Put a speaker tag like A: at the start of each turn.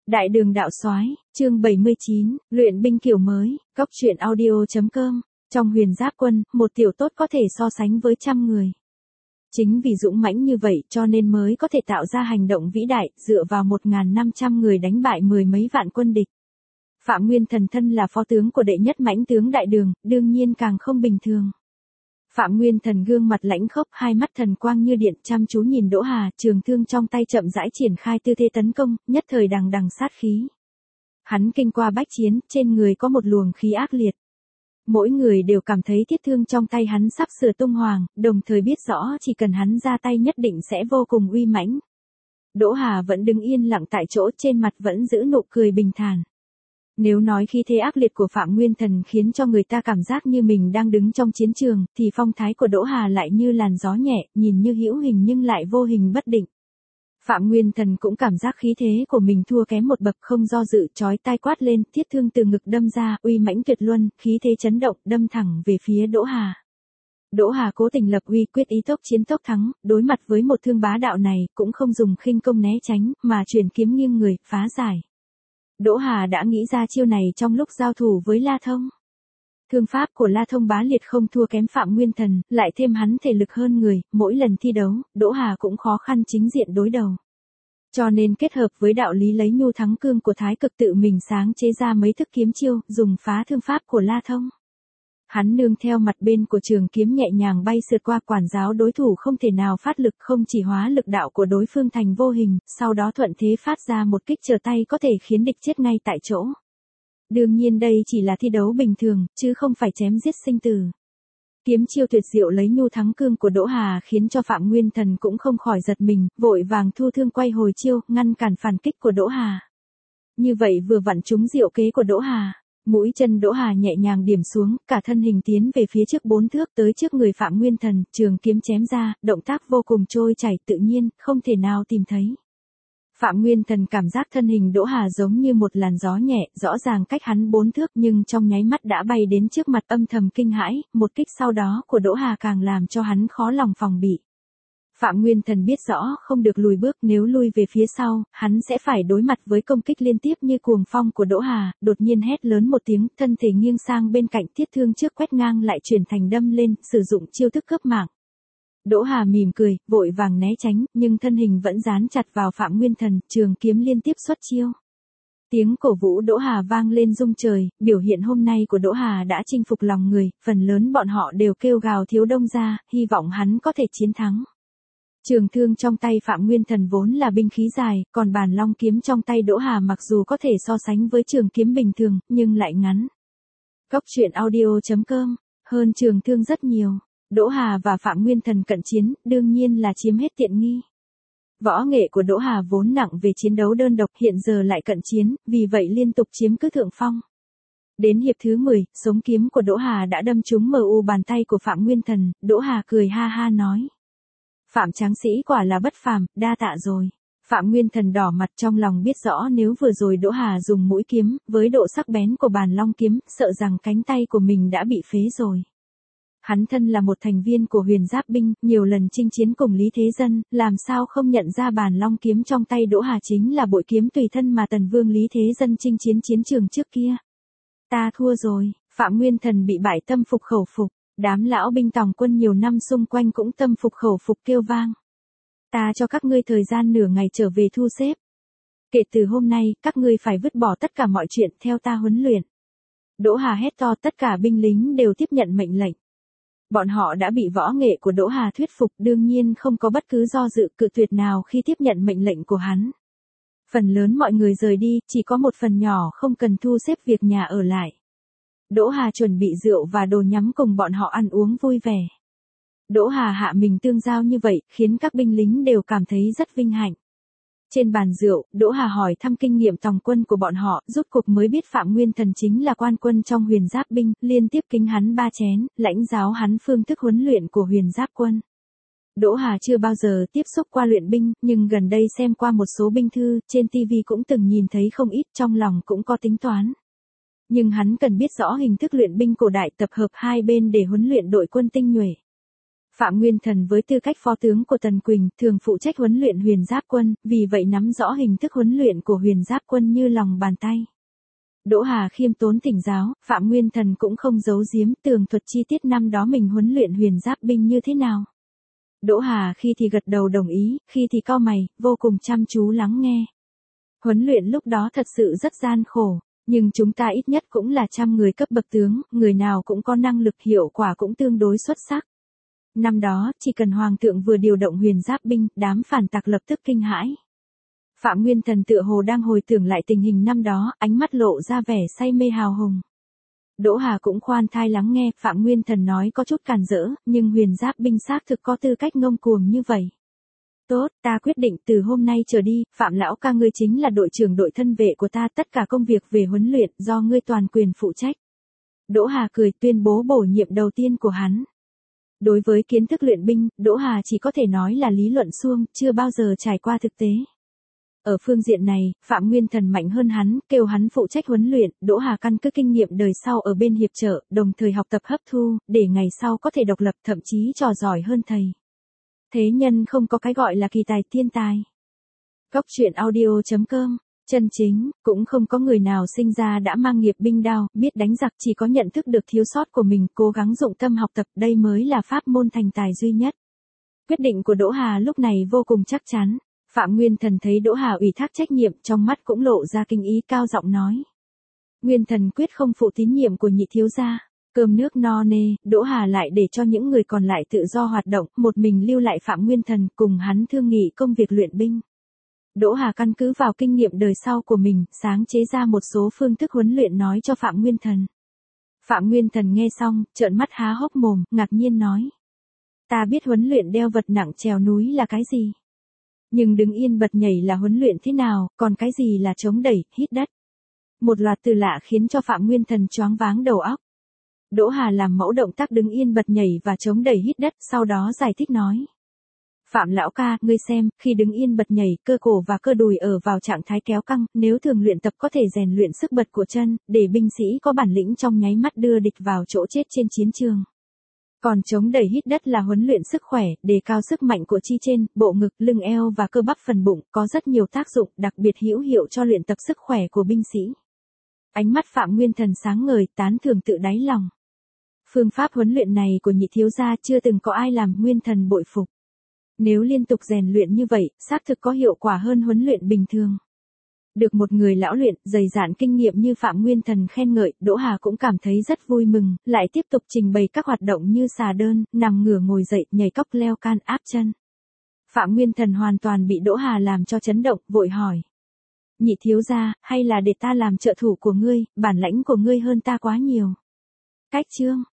A: Đại đường đạo soái, chương 79, luyện binh kiểu mới, góc truyện audio.com. Trong Huyền Giáp quân, một tiểu tốt có thể so sánh với trăm người. Chính vì dũng mãnh như vậy cho nên mới có thể tạo ra hành động vĩ đại, dựa vào 1.500 người đánh bại mười mấy vạn quân địch. Phạm Nguyên Thần thân là phó tướng của đệ nhất mãnh tướng Đại Đường, đương nhiên càng không bình thường. Phạm Nguyên Thần gương mặt lãnh khốc, hai mắt thần quang như điện, chăm chú nhìn Đỗ Hà, trường thương trong tay chậm rãi triển khai tư thế tấn công, nhất thời đằng đằng sát khí. Hắn kinh qua bách chiến, trên người có một luồng khí ác liệt. Mỗi người đều cảm thấy thiết thương trong tay hắn sắp sửa tung hoàng, đồng thời biết rõ chỉ cần hắn ra tay nhất định sẽ vô cùng uy mãnh. Đỗ Hà vẫn đứng yên lặng tại chỗ, trên mặt vẫn giữ nụ cười bình thản. Nếu nói khí thế ác liệt của Phạm Nguyên Thần khiến cho người ta cảm giác như mình đang đứng trong chiến trường, thì phong thái của Đỗ Hà lại như làn gió nhẹ, nhìn như hữu hình nhưng lại vô hình bất định. Phạm Nguyên Thần cũng cảm giác khí thế của mình thua kém một bậc, không do dự, chói tai quát lên, thiết thương từ ngực đâm ra, uy mãnh tuyệt luân, khí thế chấn động, đâm thẳng về phía Đỗ Hà. Đỗ Hà cố tình lập uy, quyết ý tốc chiến tốc thắng, đối mặt với một thương bá đạo này, cũng không dùng khinh công né tránh, mà chuyển kiếm nghiêng người, phá giải. Đỗ Hà đã nghĩ ra chiêu này trong lúc giao thủ với La Thông. Thương pháp của La Thông bá liệt không thua kém Phạm Nguyên Thần, lại thêm hắn thể lực hơn người, mỗi lần thi đấu, Đỗ Hà cũng khó khăn chính diện đối đầu. Cho nên kết hợp với đạo lý lấy nhu thắng cương của Thái Cực tự mình sáng chế ra mấy thức kiếm chiêu, dùng phá thương pháp của La Thông. Hắn nương theo mặt bên của trường kiếm nhẹ nhàng bay sượt qua, quản giáo đối thủ không thể nào phát lực, không chỉ hóa lực đạo của đối phương thành vô hình, sau đó thuận thế phát ra một kích trở tay có thể khiến địch chết ngay tại chỗ. Đương nhiên đây chỉ là thi đấu bình thường, chứ không phải chém giết sinh tử. Kiếm chiêu tuyệt diệu lấy nhu thắng cương của Đỗ Hà khiến cho Phạm Nguyên Thần cũng không khỏi giật mình, vội vàng thu thương quay hồi chiêu, ngăn cản phản kích của Đỗ Hà. Như vậy vừa vặn trúng diệu kế của Đỗ Hà. Mũi chân Đỗ Hà nhẹ nhàng điểm xuống, cả thân hình tiến về phía trước 4 thước, tới trước người Phạm Nguyên Thần, trường kiếm chém ra, động tác vô cùng trôi chảy tự nhiên, không thể nào tìm thấy. Phạm Nguyên Thần cảm giác thân hình Đỗ Hà giống như một làn gió nhẹ, rõ ràng cách hắn 4 thước nhưng trong nháy mắt đã bay đến trước mặt, âm thầm kinh hãi, một kích sau đó của Đỗ Hà càng làm cho hắn khó lòng phòng bị. Phạm Nguyên Thần biết rõ không được lùi bước, nếu lui về phía sau, hắn sẽ phải đối mặt với công kích liên tiếp như cuồng phong của Đỗ Hà, đột nhiên hét lớn một tiếng, thân thể nghiêng sang bên cạnh, thiết thương trước quét ngang lại chuyển thành đâm lên, sử dụng chiêu thức cướp mạng. Đỗ Hà mỉm cười, vội vàng né tránh, nhưng thân hình vẫn dán chặt vào Phạm Nguyên Thần, trường kiếm liên tiếp xuất chiêu. Tiếng cổ vũ Đỗ Hà vang lên rung trời, biểu hiện hôm nay của Đỗ Hà đã chinh phục lòng người, phần lớn bọn họ đều kêu gào thiếu đông ra, hy vọng hắn có thể chiến thắng. Trường thương trong tay Phạm Nguyên Thần vốn là binh khí dài, còn bàn long kiếm trong tay Đỗ Hà mặc dù có thể so sánh với trường kiếm bình thường, nhưng lại ngắn. Góc truyện audio.com, hơn trường thương rất nhiều. Đỗ Hà và Phạm Nguyên Thần cận chiến, đương nhiên là chiếm hết tiện nghi. Võ nghệ của Đỗ Hà vốn nặng về chiến đấu đơn độc, hiện giờ lại cận chiến, vì vậy liên tục chiếm cứ thượng phong. Đến hiệp thứ 10, sống kiếm của Đỗ Hà đã đâm trúng mu bàn tay của Phạm Nguyên Thần, Đỗ Hà cười ha ha nói. Phạm tráng sĩ quả là bất phàm, đa tạ rồi. Phạm Nguyên Thần đỏ mặt, trong lòng biết rõ nếu vừa rồi Đỗ Hà dùng mũi kiếm, với độ sắc bén của bàn long kiếm, sợ rằng cánh tay của mình đã bị phế rồi. Hắn thân là một thành viên của Huyền Giáp binh, nhiều lần chinh chiến cùng Lý Thế Dân, làm sao không nhận ra bàn long kiếm trong tay Đỗ Hà chính là bội kiếm tùy thân mà Tần Vương Lý Thế Dân chinh chiến chiến trường trước kia. Ta thua rồi, Phạm Nguyên Thần bị bại, tâm phục khẩu phục. Đám lão binh tòng quân nhiều năm xung quanh cũng tâm phục khẩu phục kêu vang. Ta cho các ngươi thời gian nửa ngày trở về thu xếp. Kể từ hôm nay, các ngươi phải vứt bỏ tất cả mọi chuyện theo ta huấn luyện. Đỗ Hà hét to, tất cả binh lính đều tiếp nhận mệnh lệnh. Bọn họ đã bị võ nghệ của Đỗ Hà thuyết phục, đương nhiên không có bất cứ do dự cự tuyệt nào khi tiếp nhận mệnh lệnh của hắn. Phần lớn mọi người rời đi, chỉ có một phần nhỏ không cần thu xếp việc nhà ở lại. Đỗ Hà chuẩn bị rượu và đồ nhắm cùng bọn họ ăn uống vui vẻ. Đỗ Hà hạ mình tương giao như vậy, khiến các binh lính đều cảm thấy rất vinh hạnh. Trên bàn rượu, Đỗ Hà hỏi thăm kinh nghiệm tòng quân của bọn họ, rốt cuộc mới biết Phạm Nguyên Thần chính là quan quân trong Huyền Giáp binh, liên tiếp kính hắn 3 chén, lãnh giáo hắn phương thức huấn luyện của Huyền Giáp quân. Đỗ Hà chưa bao giờ tiếp xúc qua luyện binh, nhưng gần đây xem qua một số binh thư, trên TV cũng từng nhìn thấy không ít, trong lòng cũng có tính toán. Nhưng hắn cần biết rõ hình thức luyện binh cổ đại, tập hợp hai bên để huấn luyện đội quân tinh nhuệ. Phạm Nguyên Thần với tư cách phó tướng của Tần Quỳnh, thường phụ trách huấn luyện Huyền Giáp quân, vì vậy nắm rõ hình thức huấn luyện của Huyền Giáp quân như lòng bàn tay. Đỗ Hà khiêm tốn thỉnh giáo, Phạm Nguyên Thần cũng không giấu giếm tường thuật chi tiết năm đó mình huấn luyện Huyền Giáp binh như thế nào. Đỗ Hà khi thì gật đầu đồng ý, khi thì cau mày, vô cùng chăm chú lắng nghe. Huấn luyện lúc đó thật sự rất gian khổ, nhưng chúng ta ít nhất cũng là 100 người cấp bậc tướng, người nào cũng có năng lực, hiệu quả cũng tương đối xuất sắc. Năm đó, chỉ cần Hoàng thượng vừa điều động Huyền Giáp binh, đám phản tặc lập tức kinh hãi. Phạm Nguyên Thần tựa hồ đang hồi tưởng lại tình hình năm đó, ánh mắt lộ ra vẻ say mê hào hùng. Đỗ Hà cũng khoan thai lắng nghe, Phạm Nguyên Thần nói có chút càn rỡ, nhưng Huyền Giáp binh xác thực có tư cách ngông cuồng như vậy. Tốt, ta quyết định từ hôm nay trở đi, Phạm lão ca ngươi chính là đội trưởng đội thân vệ của ta, tất cả công việc về huấn luyện do ngươi toàn quyền phụ trách. Đỗ Hà cười tuyên bố bổ nhiệm đầu tiên của hắn. Đối với kiến thức luyện binh, Đỗ Hà chỉ có thể nói là lý luận suông, chưa bao giờ trải qua thực tế. Ở phương diện này, Phạm Nguyên Thần mạnh hơn hắn, kêu hắn phụ trách huấn luyện, Đỗ Hà căn cứ kinh nghiệm đời sau ở bên hiệp trợ, đồng thời học tập hấp thu, để ngày sau có thể độc lập, thậm chí trò giỏi hơn thầy. Thế nhân không có cái gọi là kỳ tài thiên tài. Góc truyện audio.com, chân chính, cũng không có người nào sinh ra đã mang nghiệp binh đao, biết đánh giặc, chỉ có nhận thức được thiếu sót của mình, cố gắng dụng tâm học tập, đây mới là pháp môn thành tài duy nhất. Quyết định của Đỗ Hà lúc này vô cùng chắc chắn. Phạm Nguyên Thần thấy Đỗ Hà ủy thác trách nhiệm, trong mắt cũng lộ ra kinh ý, cao giọng nói. Nguyên Thần quyết không phụ tín nhiệm của nhị thiếu gia. Cơm nước no nê, Đỗ Hà lại để cho những người còn lại tự do hoạt động, một mình lưu lại Phạm Nguyên Thần cùng hắn thương nghị công việc luyện binh. Đỗ Hà căn cứ vào kinh nghiệm đời sau của mình, sáng chế ra một số phương thức huấn luyện nói cho Phạm Nguyên Thần. Phạm Nguyên Thần nghe xong, trợn mắt há hốc mồm, ngạc nhiên nói. Ta biết huấn luyện đeo vật nặng trèo núi là cái gì. Nhưng đứng yên bật nhảy là huấn luyện thế nào, còn cái gì là chống đẩy, hít đất. Một loạt từ lạ khiến cho Phạm Nguyên Thần choáng váng đầu óc. Đỗ Hà làm mẫu động tác đứng yên bật nhảy và chống đẩy hít đất, sau đó giải thích nói. Phạm lão ca, ngươi xem, khi đứng yên bật nhảy, cơ cổ và cơ đùi ở vào trạng thái kéo căng, nếu thường luyện tập có thể rèn luyện sức bật của chân, để binh sĩ có bản lĩnh trong nháy mắt đưa địch vào chỗ chết trên chiến trường. Còn chống đẩy hít đất là huấn luyện sức khỏe, đề cao sức mạnh của chi trên, bộ ngực, lưng eo và cơ bắp phần bụng, có rất nhiều tác dụng, đặc biệt hữu hiệu cho luyện tập sức khỏe của binh sĩ. Ánh mắt Phạm Nguyên Thần sáng ngời, tán thưởng tự đáy lòng. Phương pháp huấn luyện này của nhị thiếu gia chưa từng có ai làm Nguyên Thần bội phục. Nếu liên tục rèn luyện như vậy, xác thực có hiệu quả hơn huấn luyện bình thường. Được một người lão luyện, dày dạn kinh nghiệm như Phạm Nguyên Thần khen ngợi, Đỗ Hà cũng cảm thấy rất vui mừng, lại tiếp tục trình bày các hoạt động như xà đơn, nằm ngửa ngồi dậy, nhảy cóc leo can, áp chân. Phạm Nguyên Thần hoàn toàn bị Đỗ Hà làm cho chấn động, vội hỏi. Nhị thiếu gia, hay là để ta làm trợ thủ của ngươi, bản lãnh của ngươi hơn ta quá nhiều. Cách chương.